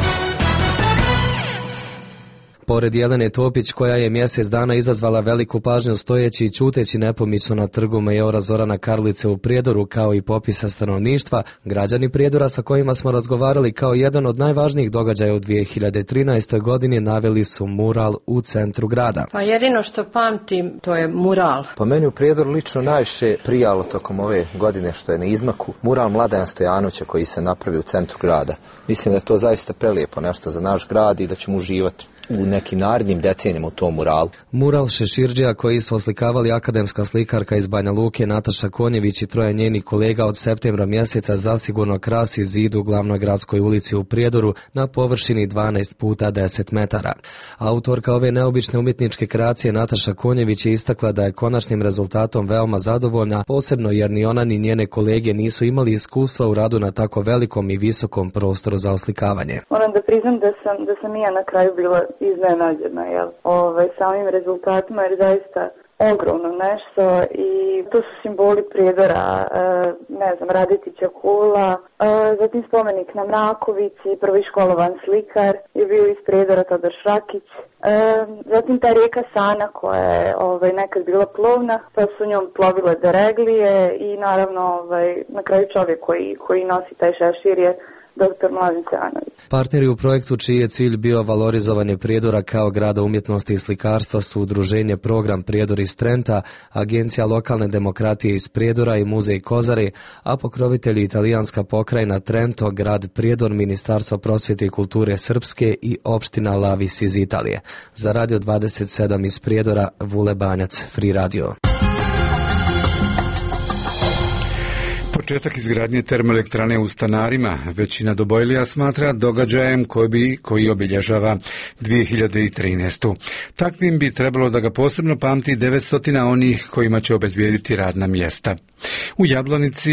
[SPEAKER 26] Pored Jelene Topić, koja je mjesec dana izazvala veliku pažnju stojeći i ćuteći nepomično na trgu majora Zorana Karlice u Prijedoru, kao i popisa stanovništva, građani Prijedora sa kojima smo razgovarali kao jedan od najvažnijih događaja u 2013. godini naveli su mural u centru grada.
[SPEAKER 27] Pa jedino što pamtim, to je mural.
[SPEAKER 28] Po meni u Prijedoru lično najviše prijalo tokom ove godine što je na izmaku mural Mladena Stojanovića koji se napravi u centru grada. Mislim da je to zaista prelijepo nešto za naš grad i da ćemo uživati u nekim narednim decenijama u tom muralu.
[SPEAKER 26] Mural Šeširđija koji su oslikavali akademska slikarka iz Banja Luke Nataša Konjević i troje njenih kolega od septembra mjeseca zasigurno krasi zid u glavnoj gradskoj ulici u Prijedoru na površini 12 puta 10 metara. Autorka ove neobične umjetničke kreacije Nataša Konjević je istakla da je konačnim rezultatom veoma zadovoljna, posebno jer ni ona ni njene kolege nisu imali iskustva u radu na tako velikom i visokom prostoru za oslikavanje.
[SPEAKER 29] Moram da priznam da sam i ja na kraju bila iznenađena samim rezultatima, jer zaista
[SPEAKER 5] ogromno nešto i to su simboli Prijedora, ne znam, Radetića kula, zatim spomenik na Mrakovici, prvi školovan slikar je bio iz Prijedora, Todor Šrakić, zatim ta rijeka Sana koja je nekad bila plovna, pa su njom plovile dereglije i naravno na kraju čovjek koji nosi taj šešir je dr. Mladen Cvjanović.
[SPEAKER 26] Partneri u projektu čiji je cilj bio valorizovanje Prijedora kao grada umjetnosti i slikarstva su udruženje Program Prijedor iz Trenta, Agencija lokalne demokratije iz Prijedora i Muzej Kozari, a pokrovitelji Italijanska pokrajina Trento, grad Prijedor, Ministarstvo prosvjete i kulture Srpske i opština Lavis iz Italije. Za Radio 27 iz Prijedora, Vule Banjac, Free Radio.
[SPEAKER 1] Početak izgradnje termoelektrane u Stanarima većina Dobojlija smatra događajem koji obilježava 2013. Takvim bi trebalo da ga posebno pamti 900 onih kojima će obezbijediti radna mjesta. U Jablanici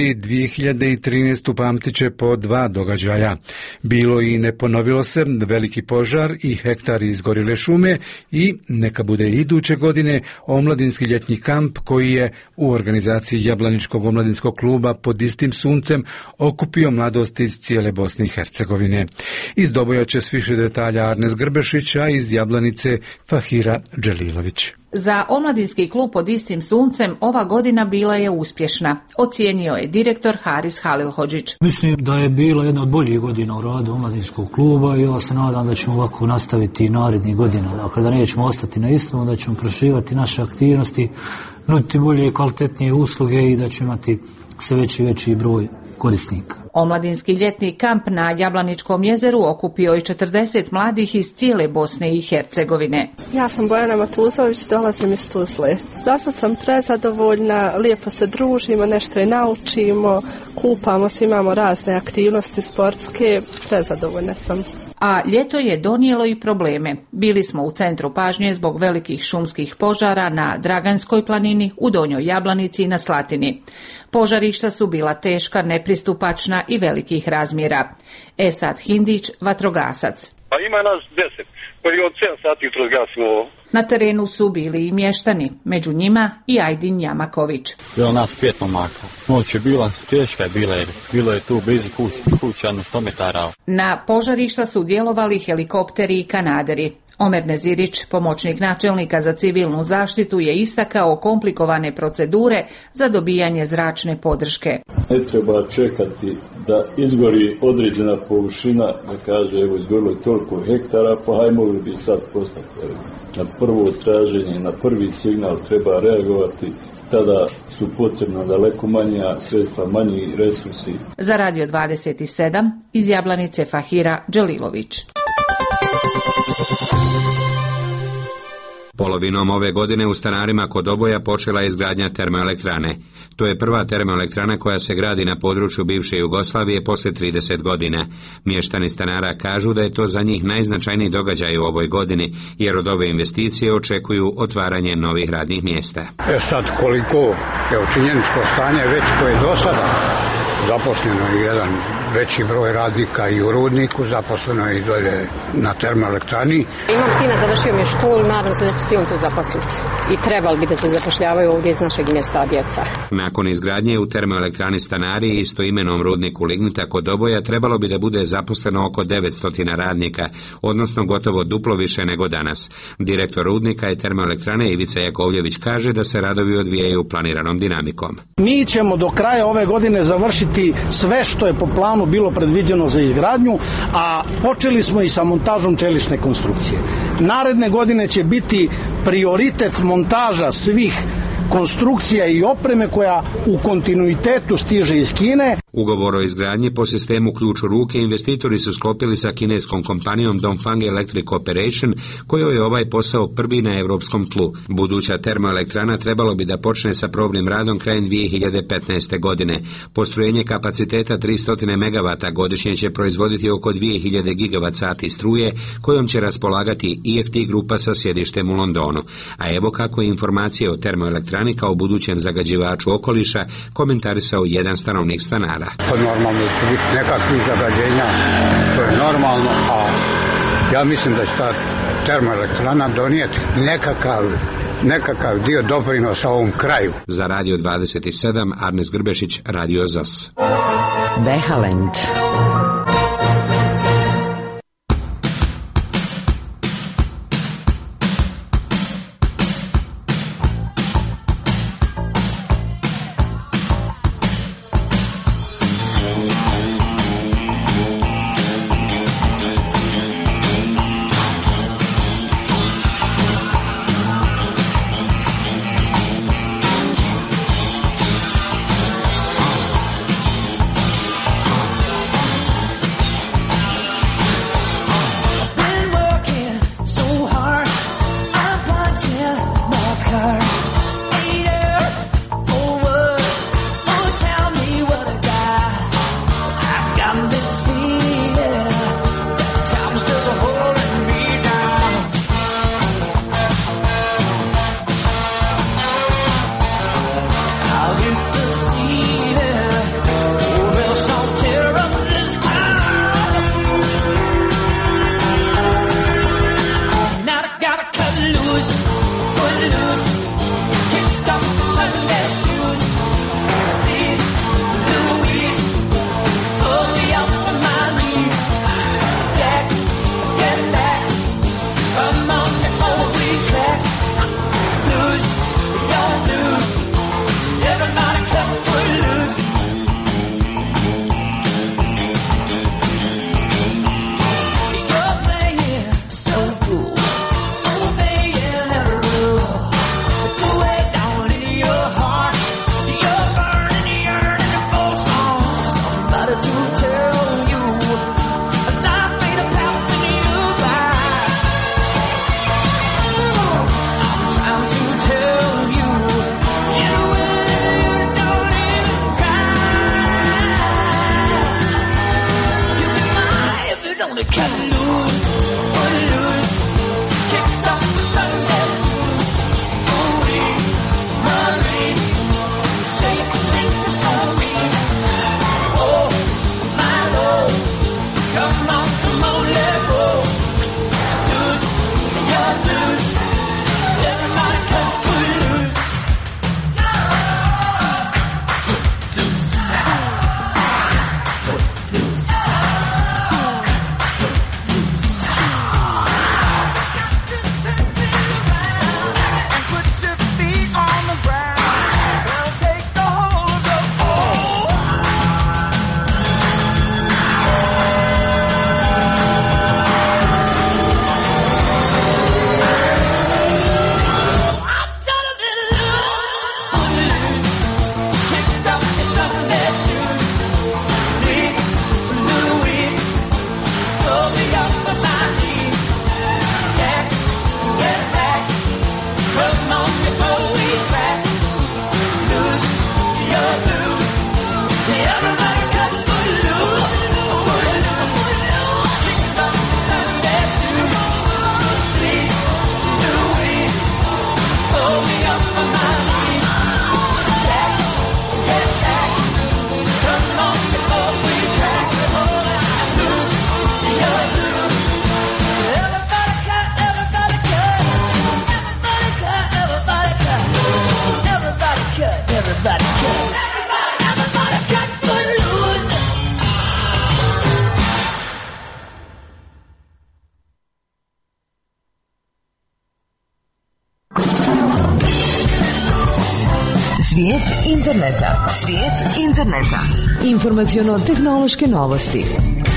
[SPEAKER 1] 2013. pamtit će po 2 događaja. Bilo i ne ponovilo se, veliki požar i hektari izgorjele šume i neka bude iduće godine omladinski ljetni kamp koji je u organizaciji Jablaničkog omladinskog kluba pod istim suncem okupio mladost iz cijele Bosne i Hercegovine. Iz Doboja će s više detalja Arnes Grbešić, a iz Jablanice Fahira Dželilović.
[SPEAKER 10] Za omladinski klub pod istim suncem ova godina bila je uspješna, ocijenio je direktor Haris Halilhodžić.
[SPEAKER 13] Mislim da je bila jedna od boljih godina u radu omladinskog kluba i ja se nadam da ćemo ovako nastaviti i narednih godina. Dakle, da nećemo ostati na istom, da ćemo proširivati naše aktivnosti, nuditi bolje i kvalitetnije usluge i da ćemo imati sve veći broj korisnika.
[SPEAKER 10] Omladinski ljetni kamp na Jablaničkom jezeru okupio je 40 mladih iz cijele Bosne i Hercegovine.
[SPEAKER 17] Ja sam Bojana Matuzović, dolazim iz Tuzle. Zasad sam prezadovoljna, lijepo se družimo, nešto i naučimo, kupamo se, imamo razne aktivnosti sportske, prezadovoljna sam.
[SPEAKER 10] A ljeto je donijelo i probleme. Bili smo u centru pažnje zbog velikih šumskih požara na Draganskoj planini, u Donjoj Jablanici i na Slatini. Požarišta su bila teška, nepristupačna i velikih razmjera. Esad Hindić, vatrogasac.
[SPEAKER 18] Pa ima nas 10, koji od 7 sati jutros gasimo.
[SPEAKER 10] Na terenu su bili i mještani, među njima i Ajdin Jamaković.
[SPEAKER 19] Bilo nas 5 momaka. Noć je bila teška, bilo je tu blizu kuća na 100 metara.
[SPEAKER 10] Na požarišta su djelovali helikopteri i kanaderi. Omer Nezirić, pomoćnik načelnika za civilnu zaštitu, je istakao komplikovane procedure za dobijanje zračne podrške.
[SPEAKER 20] Ne treba čekati da izgori određena površina, da kaže evo izgorilo je toliko hektara, pa haj mogli bi sad postati. Na prvo traženje, na prvi signal treba reagovati, tada su potrebna daleko manja sredstva, manji resursi.
[SPEAKER 10] Za Radio 27 iz Jablanice Fahira Dželilović.
[SPEAKER 21] Polovinom ove godine u Stanarima kod Doboja počela je izgradnja termoelektrane. To je prva termoelektrana koja se gradi na području bivše Jugoslavije posle 30 godina. Mještani Stanara kažu da je to za njih najznačajniji događaj u ovoj godini, jer od ove investicije očekuju otvaranje novih radnih mjesta.
[SPEAKER 29] Sad koliko je činjeničko stanje već to je do sada. Zaposleno je jedan veći broj radnika i u rudniku, zaposleno je i dolje na termoelektrani.
[SPEAKER 30] Imam sina, završio mi je školu, nadam se da će se on tu zaposliti. I trebali bi da se zapošljavaju ovdje iz našeg mjesta djeca.
[SPEAKER 21] Nakon izgradnje u termoelektrani Stanari i istoimenom rudniku lignita kod Doboja trebalo bi da bude zaposleno oko 900 radnika, odnosno gotovo duplo više nego danas. Direktor rudnika i termoelektrane Ivica Jakovljević kaže da se radovi odvijaju planiranom dinamikom.
[SPEAKER 31] Mi ćemo do kraja ove godine završiti sve što je po planu bilo predviđeno za izgradnju, a počeli smo i sa montažom čelične konstrukcije. Naredne godine će biti prioritet montaža svih konstrukcija i opreme koja u kontinuitetu stiže iz Kine.
[SPEAKER 21] Ugovor o izgradnji po sistemu ključ u ruke investitori su sklopili sa kineskom kompanijom Dongfang Electric Corporation, kojoj je ovaj posao prvi na europskom tlu. Buduća termoelektrana trebalo bi da počne sa probnim radom krajem 2015. godine. Postrojenje kapaciteta 300 MW godišnje će proizvoditi oko 2000 GWh struje, kojom će raspolagati EFT grupa sa sjedištem u Londonu. A evo kako je informacije o termoelektrani kao budućem zagađivaču okoliša komentarisao jedan stanovnik Stanara.
[SPEAKER 29] Pa normalno će biti nekakvih zagađenja, to je normalno, a ja mislim da će ta termoelektrana donijeti nekakav nekakav dio doprinosa ovom kraju.
[SPEAKER 21] Za Radio 27, Arnes Grbešić, Radio ZAS.
[SPEAKER 2] Behalend.
[SPEAKER 3] Svijet interneta. Svijet interneta. Informaciono-tehnološke novosti.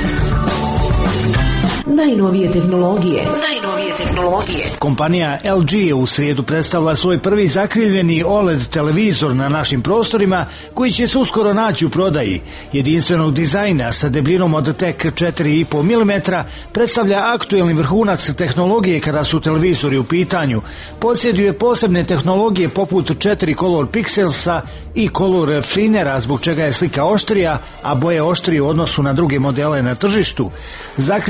[SPEAKER 3] Najnovije tehnologije.
[SPEAKER 31] Kompanija LG je u srijedu predstavila svoj prvi zakrivljeni OLED televizor na našim prostorima, koji će se uskoro naći u prodaji. Jedinstvenog dizajna sa debljinom od tek 4,5 mm predstavlja aktuelni vrhunac tehnologije kada su televizori u pitanju. Posjeduje posebne tehnologije poput 4 color pixelsa i color finera, zbog čega je slika oštrija, a boje oštrije u odnosu na druge modele na tržištu. Zakrivljenošću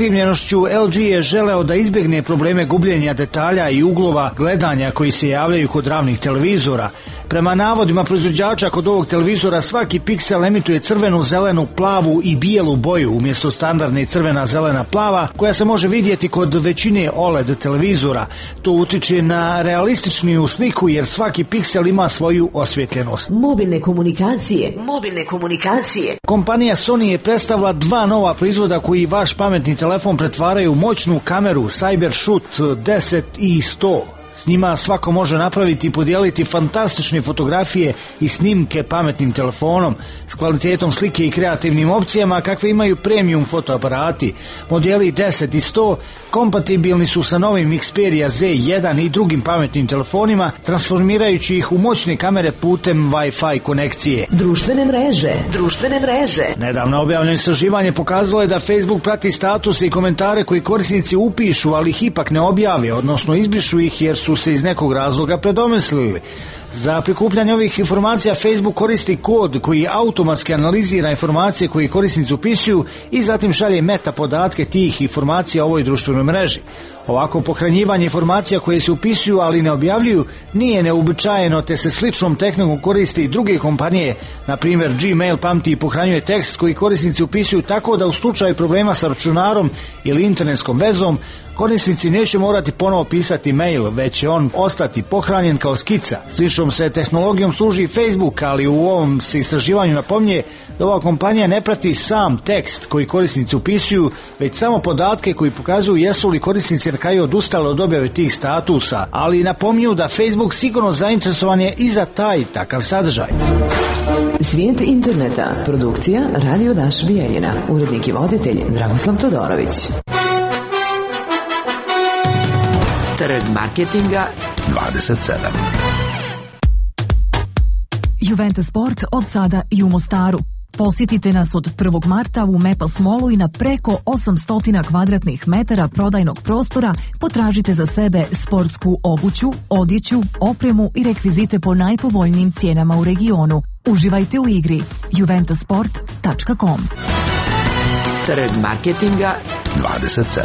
[SPEAKER 4] novošću, LG je želeo da izbjegne probleme gubljenja detalja i uglova gledanja koji se javljaju kod ravnih televizora. Prema navodima proizvođača, kod ovog televizora svaki piksel emituje crvenu, zelenu, plavu i bijelu boju umjesto standardne crvena, zelena, plava koja se može vidjeti kod većine OLED televizora. To utiče na realističniju sliku jer svaki piksel ima svoju osvjetljenost.
[SPEAKER 3] Mobilne komunikacije.
[SPEAKER 4] Kompanija Sony je predstavila 2 nova proizvoda koji vaš pametni telefon pretvaraju u moćnu kameru CyberShoot 10 i 100. S njima svako može napraviti i podijeliti fantastične fotografije i snimke pametnim telefonom s kvalitetom slike i kreativnim opcijama kakve imaju premium fotoaparati. Modeli 10 i 100 kompatibilni su sa novim Xperia Z1 i drugim pametnim telefonima, transformirajući ih u moćne kamere putem Wi-Fi konekcije.
[SPEAKER 3] Društvene mreže.
[SPEAKER 4] Nedavno objavljeno istraživanje pokazalo je da Facebook prati statuse i komentare koji korisnici upišu, ali ih ipak ne objave, odnosno izbrišu ih jer su se iz nekog razloga predomislili. Za prikupljanje ovih informacija Facebook koristi kod koji automatski analizira informacije koje korisnici upisuju i zatim šalje meta podatke tih informacija ovoj društvenoj mreži. Ovako pohranjivanje informacija koje se upisuju ali ne objavljuju nije neuobičajeno, te se sličnom tehnikom koristi i druge kompanije. Na primjer, Gmail pamti i pohranjuje tekst koji korisnici upisuju tako da u slučaju problema sa računarom ili internetskom vezom korisnici neće morati ponovo pisati mail, već će on ostati pohranjen kao skica. Sličnom se tehnologijom služi Facebook, ali u ovom se istraživanju napominje da ova kompanija ne prati sam tekst koji korisnici upisuju, već samo podatke koji pokazuju jesu li korisnici na kraju odustali od objave tih statusa, ali napominju da Facebook sigurno zainteresovan je i za taj takav sadržaj.
[SPEAKER 3] Svijet interneta. Produkcija Radio Daš Bijeljina. Urednik i voditelj Dragoslav Todorović.
[SPEAKER 2] Trg marketinga
[SPEAKER 6] 27.
[SPEAKER 7] Juventus Sport od sada i u Mostaru. Posjetite nas od 1. marta u Mepas Mallu i na preko 800 kvadratnih metara prodajnog prostora potražite za sebe sportsku obuću, odjeću, opremu i rekvizite po najpovoljnijim cijenama u regionu. Uživajte u igri. juventusport.com.
[SPEAKER 2] Trg marketinga
[SPEAKER 6] 27.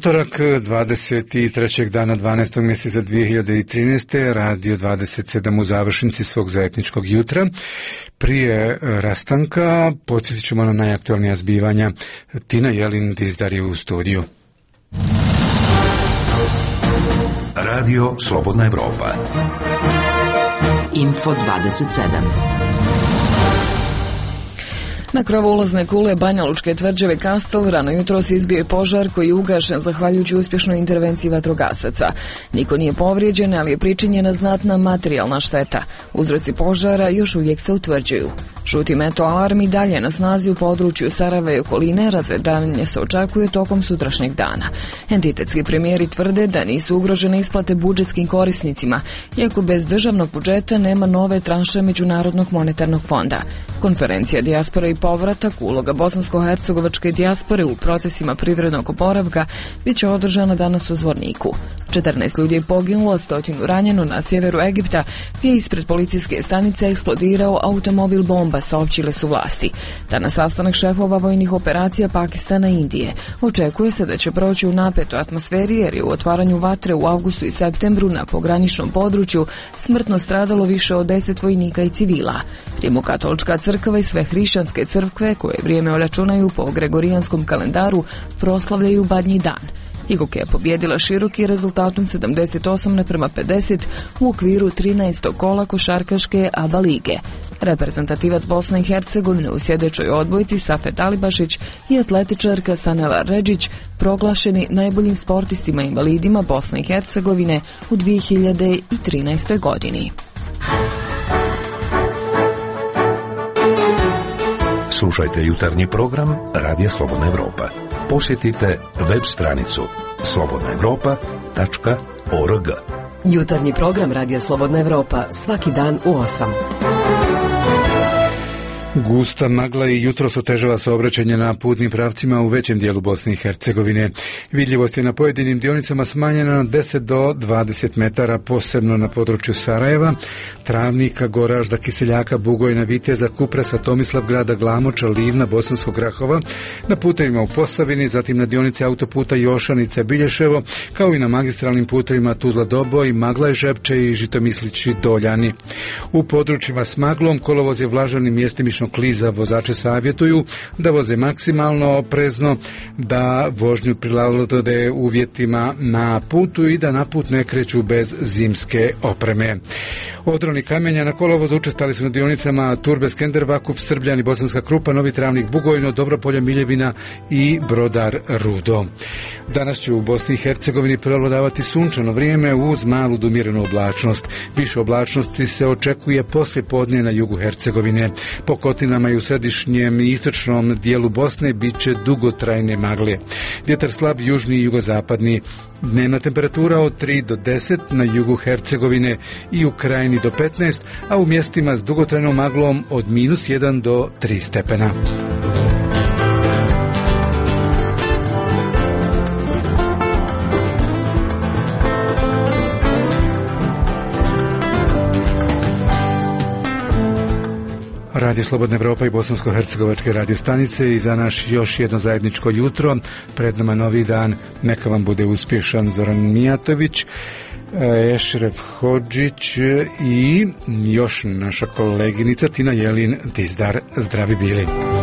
[SPEAKER 1] Utorak 23. dana 12. mjeseca 2013. Radio 27 u završnici svog zajedničkog jutra. Prije rastanka podsjetit ćemo na najaktualnija zbivanja. Tina Jelin Dizdar je u studiju.
[SPEAKER 6] Radio Slobodna Evropa.
[SPEAKER 2] Info 27.
[SPEAKER 8] Na krovu ulazne kule Banja Lučke tvrđave Kastel rano jutro se izbio požar koji je ugašen zahvaljujući uspješnoj intervenciji vatrogasaca. Niko nije povrijeđen, ali je pričinjena znatna materijalna šteta. Uzroci požara još uvijek se utvrđuju. Žuti meto alarm i dalje na snazi u području Sarajeva i okoline, razvedravanje se očekuje tokom sutrašnjeg dana. Entitetski premijeri tvrde da nisu ugrožene isplate budžetskim korisnicima, iako bez državnog budžeta nema nove tranše Međunarodnog monetarnog fonda. Konferencija dijaspora i povratak, uloga bosansko-hercegovačke dijaspore u procesima privrednog oporavka bit će održana danas u Zvorniku. 14 ljudi je poginulo, 100 ranjeno na sjeveru Egipta, gdje je ispred policijske stanice eksplodirao automobil bomba, saopćile su vlasti. Danas sastanak šefova vojnih operacija Pakistana i Indije. Očekuje se da će proći u napetoj atmosferi jer je u otvaranju vatre u avgustu i septembru na pograničnom području smrtno stradalo više od 10 vojnika i civila. Rimokatolička crkva i sve hrišćanske crkve, koje vrijeme računaju po gregorijanskom kalendaru, proslavljaju Badnji dan. Igok je pobjedila Široki rezultatom 78:50 u okviru 13. kola košarkaške ABA lige. Reprezentativac Bosne i Hercegovine u sljedećoj odbojci Safet Alibašić i atletičarka Sanela Redžić proglašeni najboljim sportistima invalidima Bosne i Hercegovine u 2013. godini.
[SPEAKER 6] Slušajte jutarnji program Radija Slobodna Evropa. Posjetite web stranicu slobodnaevropa.org.
[SPEAKER 3] Jutarnji program Radija Slobodna Evropa svaki dan u 8.
[SPEAKER 1] Gusta magla i jutros otežava saobraćanje na putnim pravcima u većem dijelu Bosne i Hercegovine. Vidljivost je na pojedinim dionicama smanjena na 10 do 20 metara, posebno na području Sarajeva, Travnika, Goražda, Kiseljaka, Bugojna, Viteza, Kupresa, Tomislavgrada, Glamoča, Livna, Bosanskog Grahova, na putevima u Posavini, zatim na dionici autoputa Jošanica, Bilješevo, kao i na magistralnim putevima Tuzla Doboj, Maglaj, Žepče i Žitomislići, Doljani. U područjima s maglom kolovoz je vlažan i mjestimično kliza, vozače savjetuju da voze maksimalno oprezno, da vožnju prilagode uvjetima na putu i da na put ne kreću bez zimske opreme. Odroni kamenja na kolovozu učestali su na dionicama Turbe, Skender, Vakuf, Srbljani, Bosanska Krupa, Novi Travnik, Bugojno, Dobropolje, Miljevina i Brodar, Rudo. Danas će u Bosni i Hercegovini prevladavati sunčano vrijeme uz malu do umjerenu oblačnost. Više oblačnosti se očekuje poslije podne na jugu Hercegovine. Po kotinama i u središnjem i istočnom dijelu Bosne bit će dugotrajne magle. Vjetar slab južni i jugozapadni. Dnevna temperatura od 3 do 10 na jugu Hercegovine i u Krajini do 15, a u mjestima s dugotrajnom maglom od -1 do 3 stepena. Radio Slobodna Evropa i bosansko-hercegovačke radio stanice i za naš još jedno zajedničko jutro. Pred nama novi dan, neka vam bude uspješan. Zoran Mijatović, Ešref Hodžić i još naša koleginica Tina Jelin Dizdar. Zdravi bili.